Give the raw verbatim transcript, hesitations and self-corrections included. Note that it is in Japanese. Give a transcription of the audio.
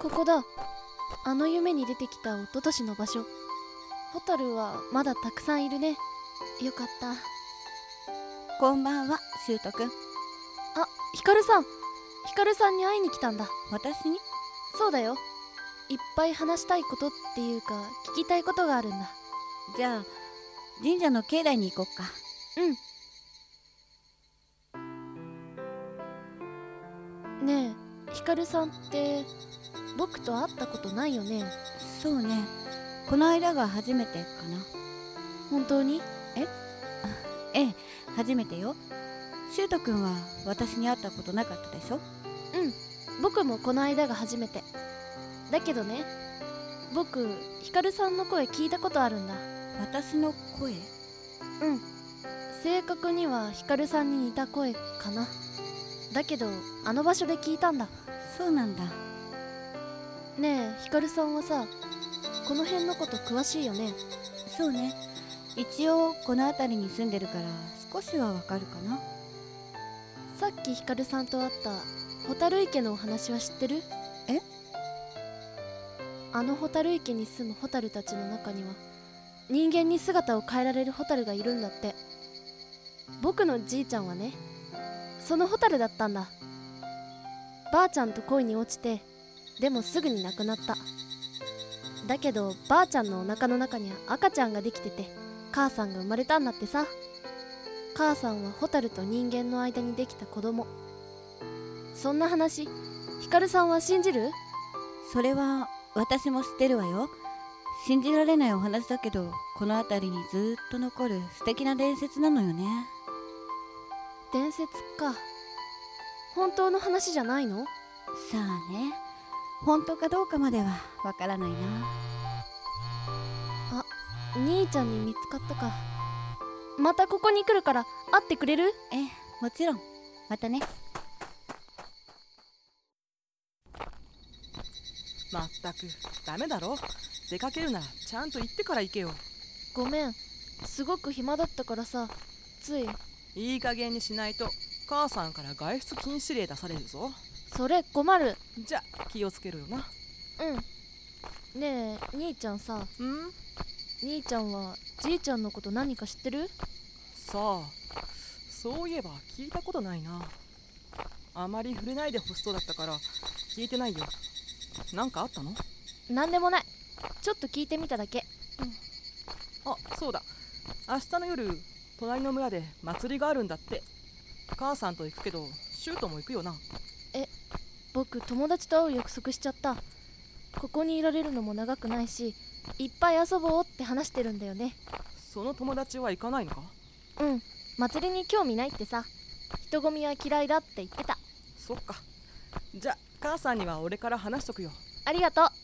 ここだ。あの夢に出てきた一昨年の場所。ホタルはまだたくさんいるね。よかった。 こんばんは、シュートくん。 あ、ヒカルさん。ヒカルさんに会いに来たんだ。 私に？ そうだよ。いっぱい話したいことっていうか聞きたいことがあるんだ。 じゃあ神社の境内に行こっか。 うん。ねえ、ヒカルさんって僕と会ったことないよね。 そうね、この間が初めてかな。 本当に？ えええ、初めてよ。シュートくんは私に会ったことなかったでしょ？ うん、僕もこの間が初めてだけどね、僕ヒカルさんの声聞いたことあるんだ。 私の声？ うん、正確にはヒカルさんに似た声かな。だけどあの場所で聞いたんだ。 そうなんだ。 ねえ、ヒカルさんはさ、この辺のこと詳しいよね。 そうね、一応この辺りに住んでるから少しはわかるかな。 さっきヒカルさんと会ったホタル池のお話は知ってる？ え？ あのホタル池に住むホタルたちの中には人間に姿を変えられるホタルがいるんだって。僕のじいちゃんはね、そのホタルだったんだ。ばあちゃんと恋に落ちて、でもすぐに亡くなった。だけどばあちゃんのお腹の中には赤ちゃんができてて、母さんが生まれたんだってさ。母さんはホタルと人間の間にできた子供。そんな話、ヒカルさんは信じる？ それは私も知ってるわよ。信じられないお話だけど、この辺りにずーっと残る素敵な伝説なのよね。 伝説か。本当の話じゃないの？ さあね、本当かどうかまではわからないな。 あ、兄ちゃんに見つかったか。またここに来るから会ってくれる？ ええ、もちろん。またね。 まったくダメだろ。出かけるならちゃんと言ってから行けよ。 ごめん、すごく暇だったからさ、つい。 いい加減にしないと母さんから外出禁止令出されるぞ。 それ困る。 じゃ気をつけろよな。 うん。ねえ、兄ちゃんさ。 ん？ 兄ちゃんはじいちゃんのこと何か知ってる？ さあ、そういえば聞いたことないな。あまり触れないでほしそうだったから聞いてないよ。なんかあったの？ なんでもない。ちょっと聞いてみただけ。 あ、そうだ。明日の夜隣の村で祭りがあるんだって。母さんと行くけどシュートも行くよな。 え、僕友達と会う約束しちゃった。ここにいられるのも長くないし、いっぱい遊ぼうって話してるんだよね。 その友達は行かないのか？ うん、祭りに興味ないってさ。人混みは嫌いだって言ってた。 そっか。じゃあ母さんには俺から話しとくよ。 ありがとう。